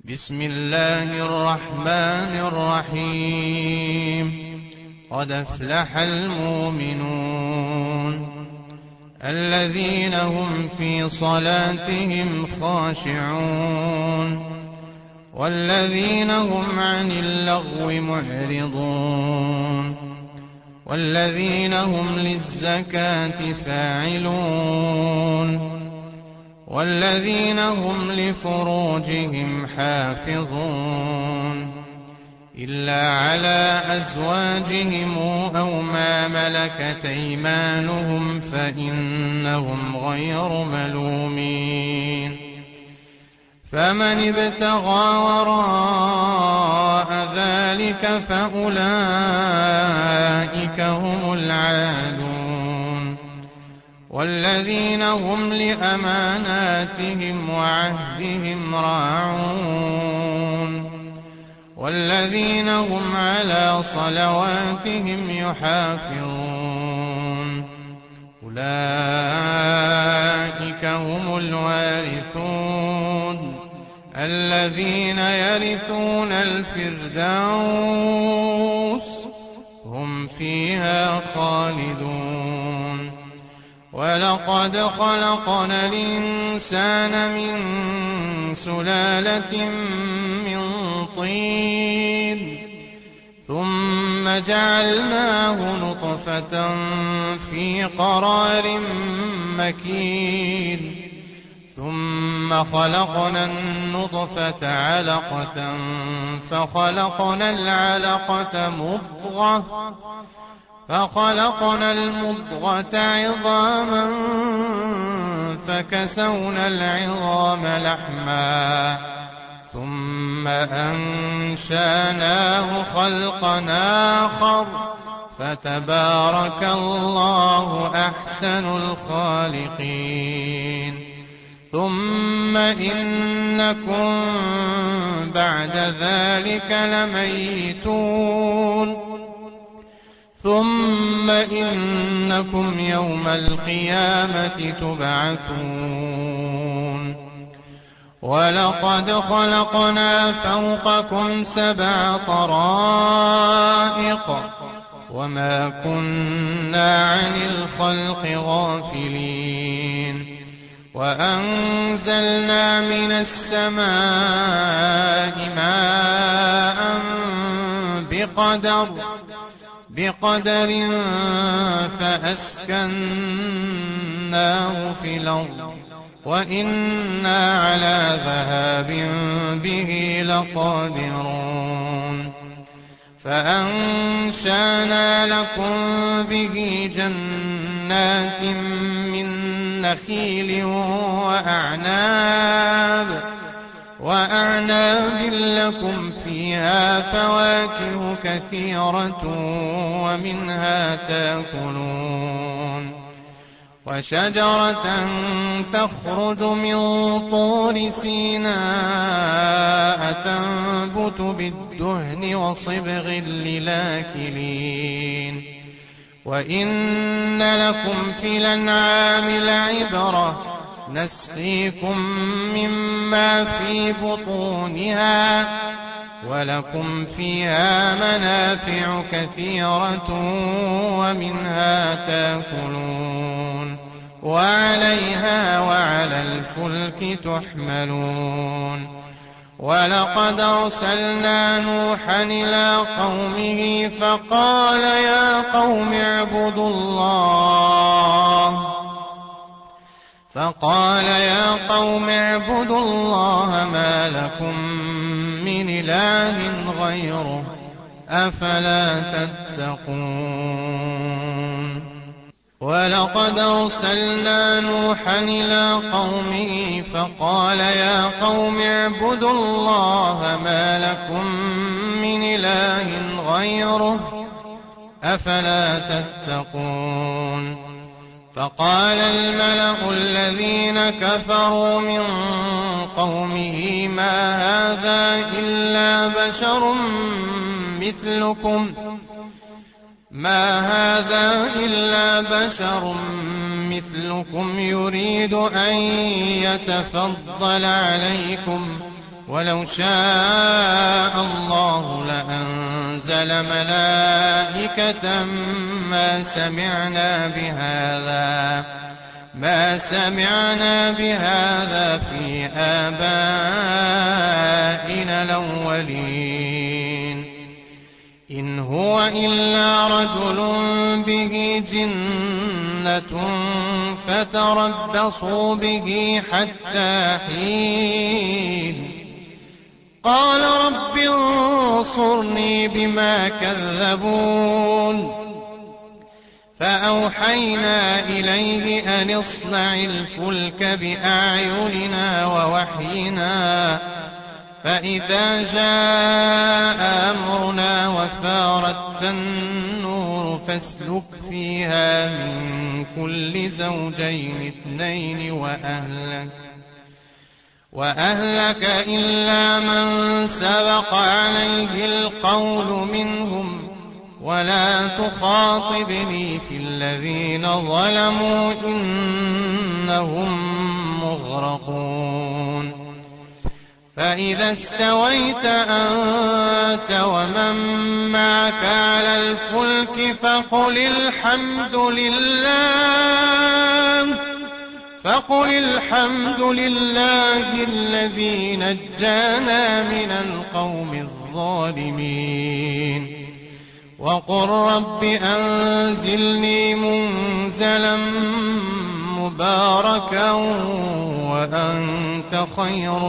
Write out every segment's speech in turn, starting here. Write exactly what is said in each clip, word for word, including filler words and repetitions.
بسم الله الرحمن الرحيم قد أفلح المؤمنون الذين هم في صلاتهم خاشعون والذين هم عن اللغو معرضون والذين هم للزكاة فاعلون والذين هم لفروجهم حافظون إلا على أزواجهم أو ما ملكت أيمانهم فإنهم غير ملومين فمن ابتغى وراء ذلك فأولئك هم العادون والذين هم لأماناتهم وعهدهم راعون والذين هم على صلواتهم يحافظون أولئك هم الوارثون الذين يرثون الفردوس هم فيها خالدون ولقد خلقنا الإنسان من سلالة من طين ثم جعلناه نطفة في قرار مكين ثم خلقنا النطفة علقة فخلقنا العلقة مضغة فخلقنا المضغة عظاما فكسونا العظام لحما ثم أنشأناه خلقا آخر فتبارك الله أحسن الخالقين ثم إنكم بعد ذلك لميتون ثم إنكم يوم القيامة تبعثون ولقد خلقنا فوقكم سبع طرائق وما كنا عن الخلق غافلين وأنزلنا من السماء ماء بقدر بقدر فأسكناه في الأرض وإنا على ذهاب به لقادرون فأنشأنا لكم به جنات من نخيل وأعناب وأعناب لكم فيها فواكه كثيرة ومنها تأكلون وشجرة تخرج من طور سيناء تنبت بالدهن وصبغ للآكلين وإن لكم في الأنعام لعبرة نسقيكم مما في بطونها ولكم فيها منافع كثيرة ومنها تأكلون وعليها وعلى الفلك تحملون ولقد أرسلنا نوحا إلى قومه فقال يا قوم اعبدوا الله فقال يا قوم اعبدوا الله ما لكم من إله غيره أفلا تتقون ولقد أرسلنا نوحا إلى قومه فقال يا قوم اعبدوا الله ما لكم من إله غيره أفلا تتقون فقال الملأ الذين كفروا من قومه ما هذا إلا بشر مثلكم ما هذا إلا بشر مثلكم يريد أن يتفضل عليكم ولو شاء الله لأنزل ملائكة ما سمعنا بهذا ما سمعنا بهذا في آبائنا الأولين إن هو إلا رجل به جنة فتربصوا به حتى حين قال رب انصرني بما كذبون فأوحينا إليه أن اصنع الفلك بأعيننا ووحينا فإذا جاء أمرنا وفارت النور فاسلك فيها من كل زوجين اثنين وأهلك وأهلك إلا من سبق عليه القول منهم ولا تخاطبني في الذين ظلموا إنهم مغرقون فإذا استويت أنت ومن معك على الفلك فقل الحمد لله فقل الحمد لله الذي نجانا من القوم الظالمين وقل رب أنزلني منزلا مباركا وأنت خير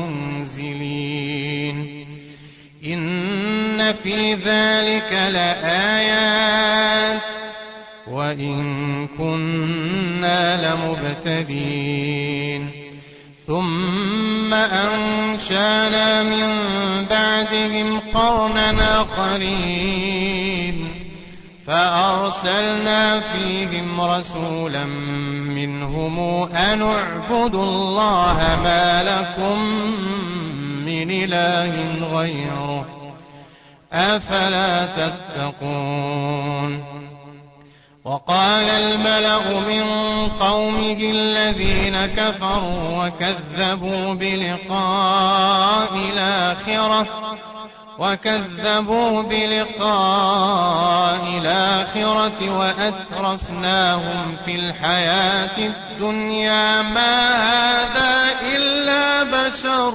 المنزلين إن في ذلك لآيات وإن كنا لمبتدين ثم أنشأنا من بعدهم قرنا آخرين فأرسلنا فيهم رسولا منهم أن اعبدوا الله ما لكم من إله غيره أفلا تتقون وقال الملأ من قومه الذين كفروا وكذبوا بلقاء الآخرة وكذبوا بلقاء الآخرة وأترفناهم في الحياة الدنيا ما هذا إلا بشر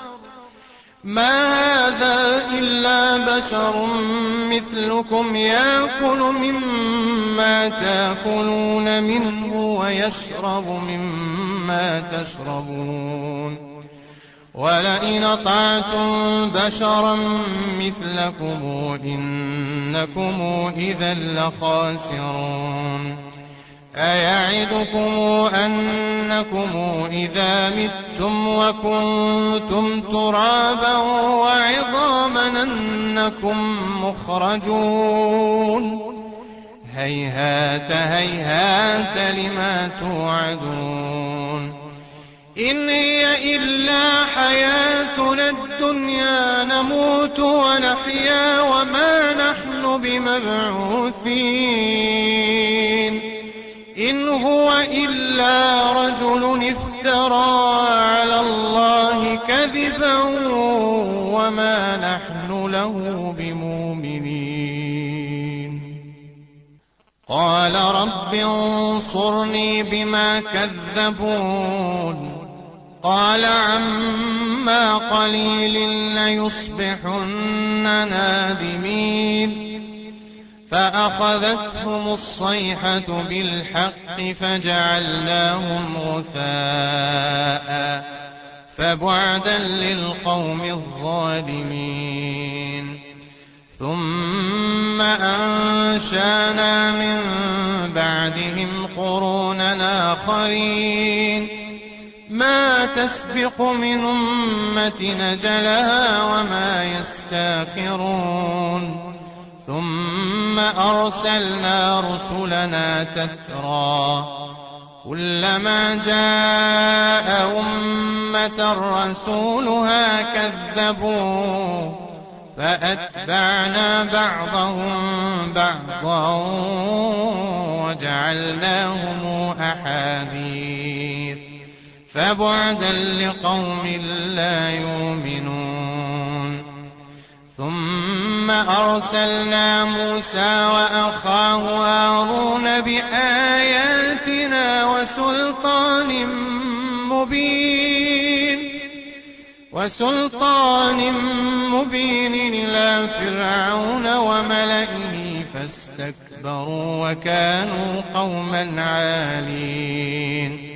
ما هذا إلا بشر مثلكم يأكل مما تأكلون منه ويشرب مما تشربون ولئن أطعتم بشرا مثلكم إنكم إذا لخاسرون أيعدكم أنكم إذا متم وكنتم ترابا وعظاما أنكم مخرجون هيهات هيهات لما توعدون إن هي إلا حياتنا الدنيا نموت ونحيا وما نحن بمبعوثين إن هو إلا رجل افترى على الله كذبا وما نحن له بمؤمنين قال رب انصرني بما كذبون قال عما قليل ليصبحن نادمين فأخذتهم الصيحة بالحق فجعلناهم غثاء فبعدا للقوم الظالمين ثم أنشأنا من بعدهم قرونا آخرين ما تسبق من أمة أجلها وما يستاخرون ثم أرسلنا رسلنا تترى كلما جاء أمة رسولها كذبوا فأتبعنا بعضهم بعضا وجعلناهم أحاديث فبعدا لقوم لا يؤمنون. ثم أرسلنا موسى وأخاه هارون بآياتنا وسلطان مبين وسلطان مبين إلى فرعون وملئه فاستكبروا وكانوا قوما عالين.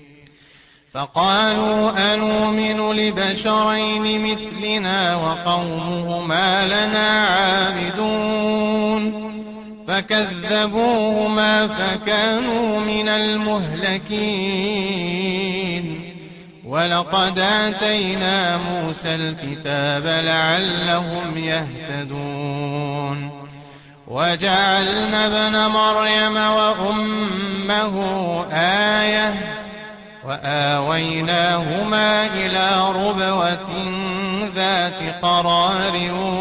فقالوا أنؤمن لبشرين مثلنا وقومهما لنا عابدون فكذبوهما فكانوا من المهلكين. ولقد آتينا موسى الكتاب لعلهم يهتدون. وجعلنا ابن مريم وأمه آية وآويناهما إلى ربوة ذات قرار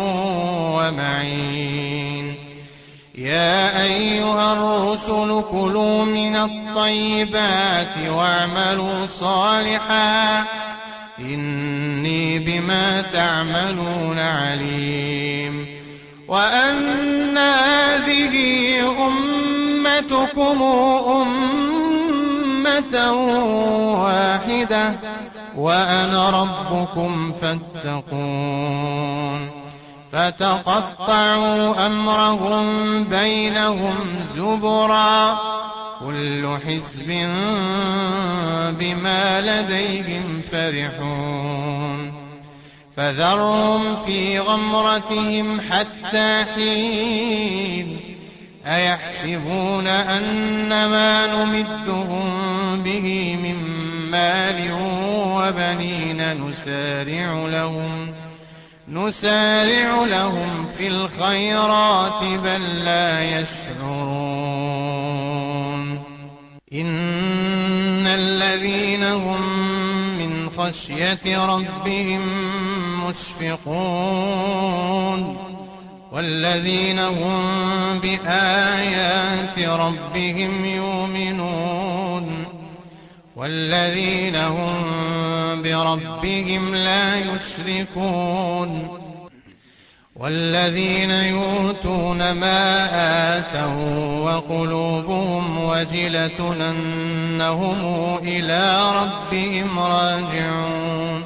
ومعين. يا أيها الرسل كلوا من الطيبات واعملوا صالحا إني بما تعملون عليم. وأن هذه أمتكم أمة واحدة وأنا ربكم فاتقون. فتقطعوا أمرهم بينهم زبرا كل حزب بما لديهم فرحون. فذرهم في غمرتهم حتى حين. أيحسبون أن ما نمدهم به من مال وبنين نسارع لهم نسارع لهم في الخيرات بل لا يشعرون. إن الذين هم من خشية ربهم مشفقون والذين هم بآيات ربهم يؤمنون والذين هم بربهم لا يشركون. والذين يؤتون ما آتوا وقلوبهم وجلة أنهم إلى ربهم راجعون.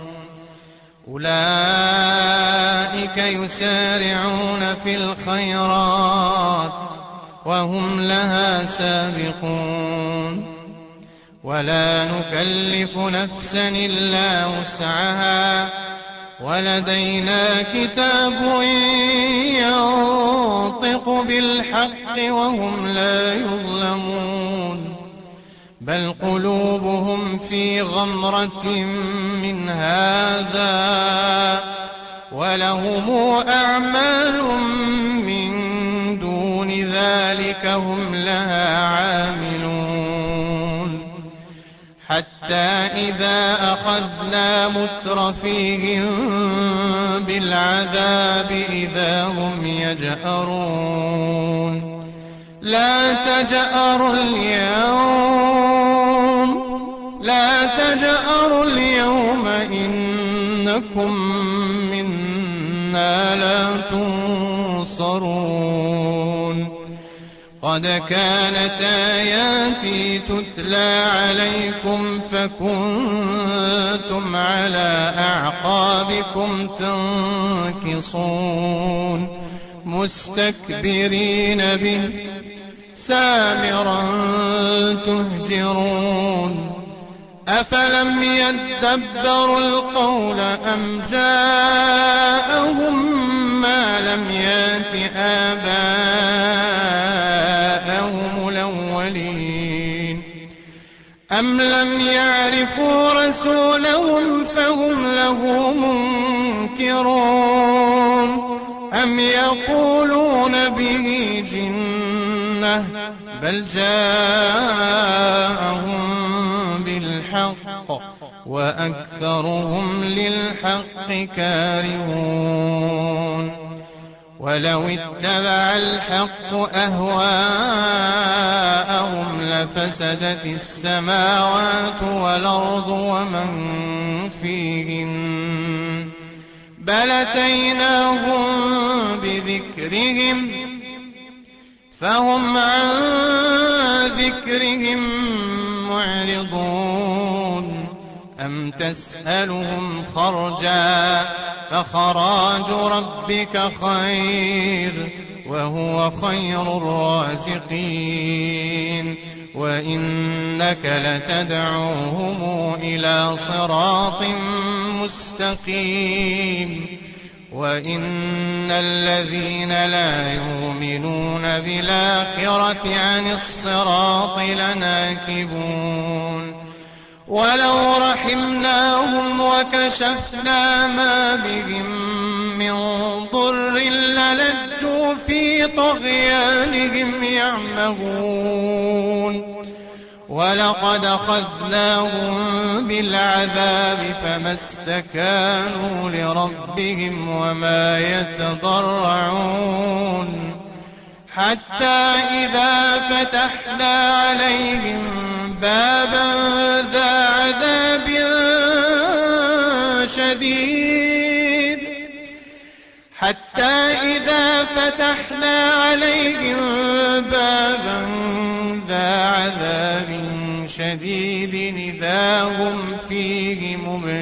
أولئك يسارعون في الخيرات وهم لها سابقون. ولا نكلف نفسا إلا وسعها ولدينا كتاب ينطق بالحق وهم لا يظلمون. بل قلوبهم في غمرة من هذا ولهم أعمال من دون ذلك هم لها عاملون. حتى إذا أخذنا مترفيهم بالعذاب إذا هم يجأرون. لا تجأروا اليوم لا تجأروا اليوم إنكم منا لا تنصرون. قد كانت آياتي تتلى عليكم فكنتم على أعقابكم تنكصون مستكبرين به سامرا تهجرون. أفلم يدبروا القول أم جاءهم ما لم يات آباءهم الأولين أم لم يعرفوا رسولهم فهم له منكرون أم يقولون به جنة بل جاءهم بالحق وأكثرهم للحق كارهون. ولو اتبع الحق أهواءهم لفسدت السماوات والأرض ومن فيهن بل أتيناهم بذكرهم فهم عن ذكرهم معرضون أم تسألهم خرجا فخراج ربك خير وهو خير الرازقين وإنك لتدعوهم إلى صراط مستقيم وإن الذين لا يؤمنون بالآخرة عن الصراط لناكبون ولو رحمناهم وكشفنا ما بهم من ضر للجوا في طغيانهم يعمهون ولقد أخذناهم بالعذاب فما استكانوا لربهم وما يتضرعون حتى إذا فتحنا عليهم بابا ذا عذاب شديد حتى إذا فتحنا عليهم بابا ذا عذاب شديد إذا هم فيه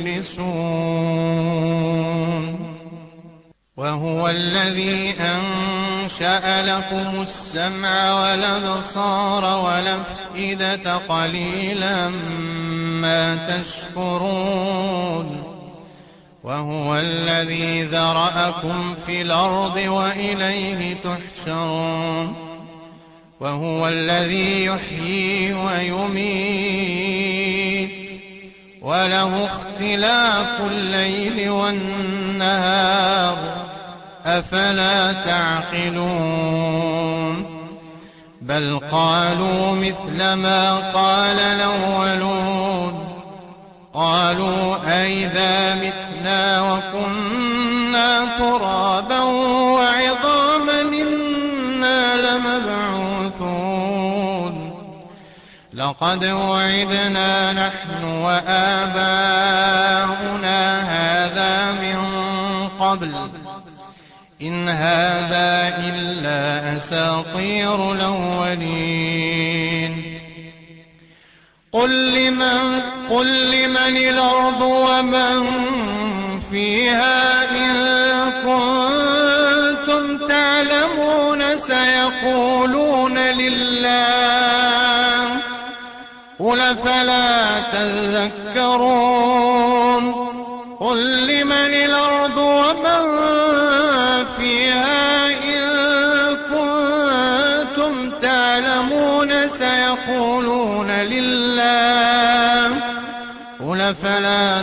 مبلسون وهو الذي أنشأ لكم السمع والأبصار والأفئدة قليلا ما تشكرون وهو الذي ذرأكم في الأرض وإليه تحشرون وهو الذي يحيي ويميت وله اختلاف الليل والنهار أفلا تعقلون بل قالوا مثل ما قال الأولون قالوا أئذا متنا وكنا ترابا وعظاما إنا لمبعوثون لقد وعدنا نحن وآباؤنا هذا من قبل إن هذا إلا أساطير الأولين قل لمن, قل لمن الأرض ومن فيها إن كنتم تعلمون سيقولون لله قل فلا تذكرون قل لمن الأرض ومن فيها إن كنتم تعلمون سيقولون لله قل فلا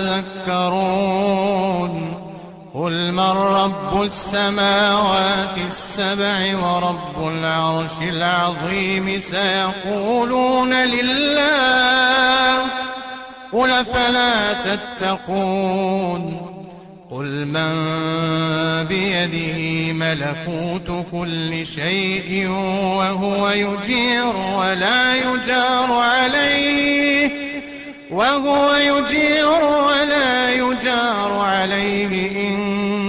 تذكرون قل من رب السماوات السبع ورب العرش العظيم سيقولون لله قل فلا تتقون قل من بيده ملكوت كل شيء وهو يجير ولا يجار عليه وهو يجير ولا يجار عليه إن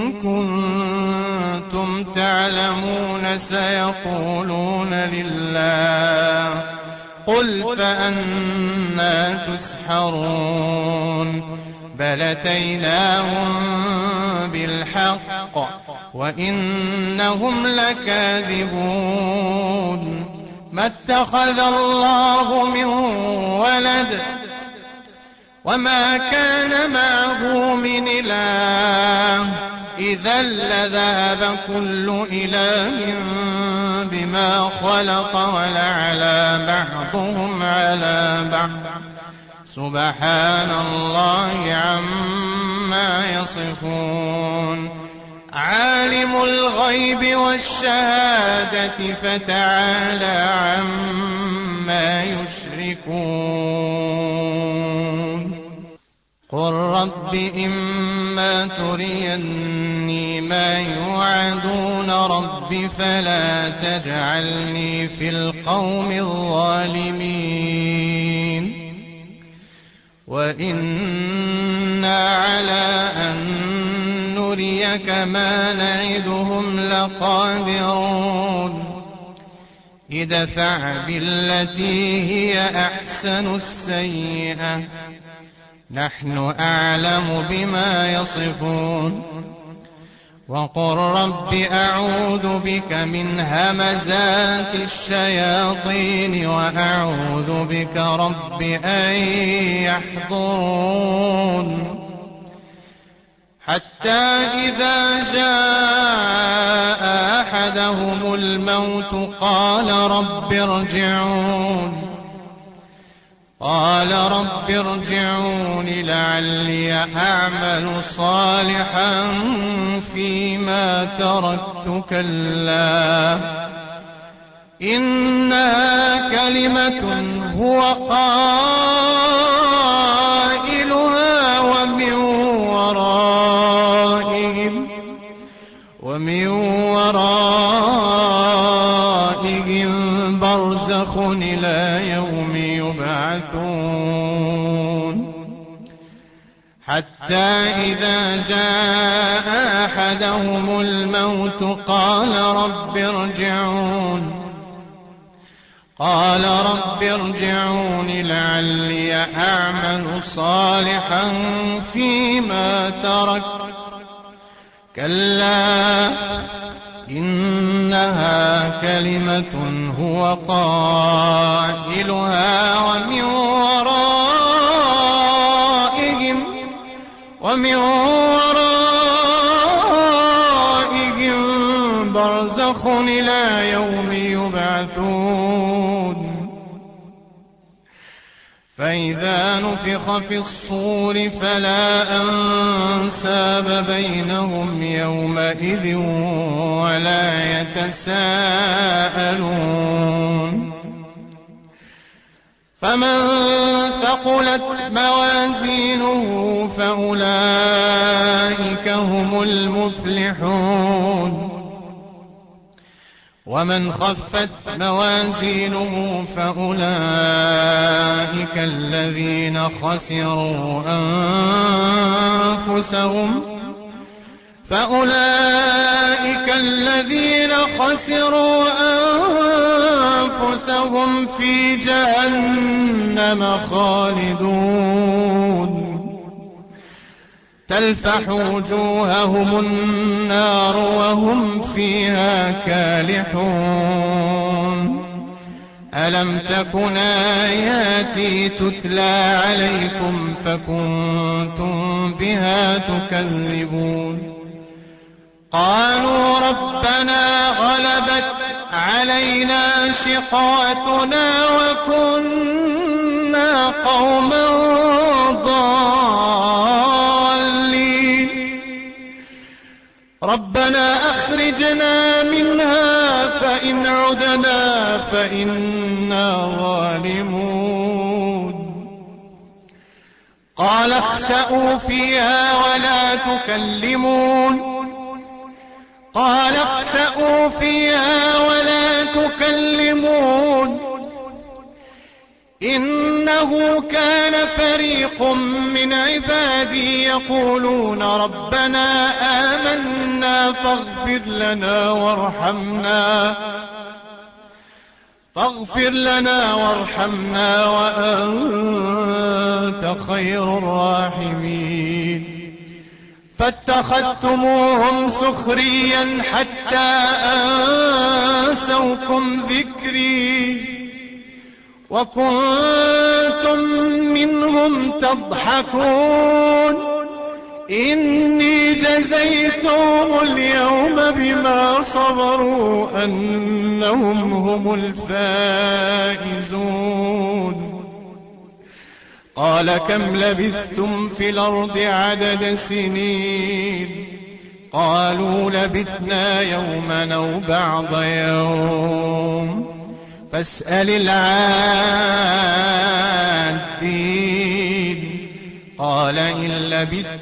كنتم تعلمون سيقولون لله قل فأنى تسحرون بل أتيناهم بالحق وإنهم لكاذبون ما اتخذ الله من ولد وما كان معه من إله إذا لذهب كل إله بما خلق ولعلى بعضهم على بعض سبحان الله عما يصفون عالم الغيب والشهادة فتعالى عما يشركون قل رب إما تريني ما يوعدون رب فلا تجعلني في القوم الظالمين وإنا على أن نريك ما نعدهم لقادرون ادفع بالتي هي أحسن السيئة نحن أعلم بما يصفون وقل رب أعوذ بك من همزات الشياطين وأعوذ بك رب أن يحضرون حتى إذا جاء أحدهم الموت قال رب ارجعون قال رب ارجعون لعلي أعمل صالحا فيما تركت كلا إنها كلمة هو قائلها ومن ورائهم ومن ورائهم برزخ إلى يوم يبعثون حتى إذا جاء أحدهم الموت قال رب ارجعون قال رب ارجعون لعلي أعمل صالحا فيما تركت كلا إنها كلمة هو قائلها ومن ورائهم ومن ورائهم برزخ إلى يوم يبعثون فإذا نفخ في الصور فلا أنساب بينهم يومئذ ولا يتساءلون فمن ثقلت موازينه فأولئك هم المفلحون ومن خفت موازينه فأولئك الذين خسروا أنفسهم فأولئك الذين خسروا أنفسهم في جهنم خالدون تلفح وجوههم النار وهم فيها كالحون ألم تكن آياتي تتلى عليكم فكنتم بها تكذبون قالوا ربنا غلبت علينا شقوتنا وكنا قوما ضالين ربنا أخرجنا منها فإن عدنا فإنا ظالمون قال اخسئوا فيها ولا تكلمون قال اخسئوا فيها ولا تكلمون إنه كان فريق من عبادي يقولون ربنا آمنا فاغفر لنا وارحمنا فاغفر لنا وارحمنا وأنت خير الراحمين فاتخذتموهم سخريا حتى أنسوكم ذكري وكنتم منهم تضحكون إني جزيتهم اليوم بما صبروا أنهم هم الفائزون قال كم لبثتم في الأرض عدد سنين قالوا لبثنا يوما أو بعض يوم فاسأل العادين قال إن لبثت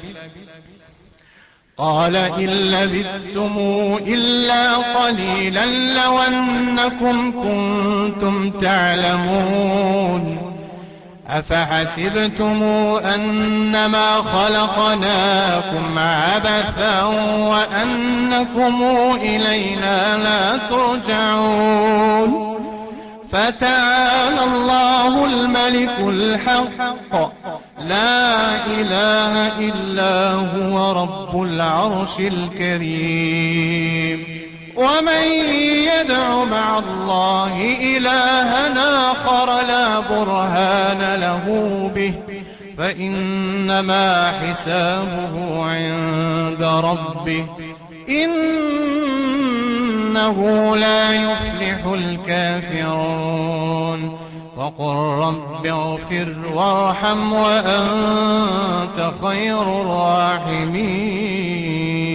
قال إن لبثتم إلا قليلا لو أنكم كنتم تعلمون أفحسبتم أنما خلقناكم عبثا وأنكم إلينا لا ترجعون فتعالى الله الملك الحق لا إله إلا هو رب العرش الكريم ومن يدع مع الله إلها آخر لا برهان له به فإنما حسابه عند ربه إنه لا يفلح الكافرون وقل رب اغفر وارحم وأنت خير الراحمين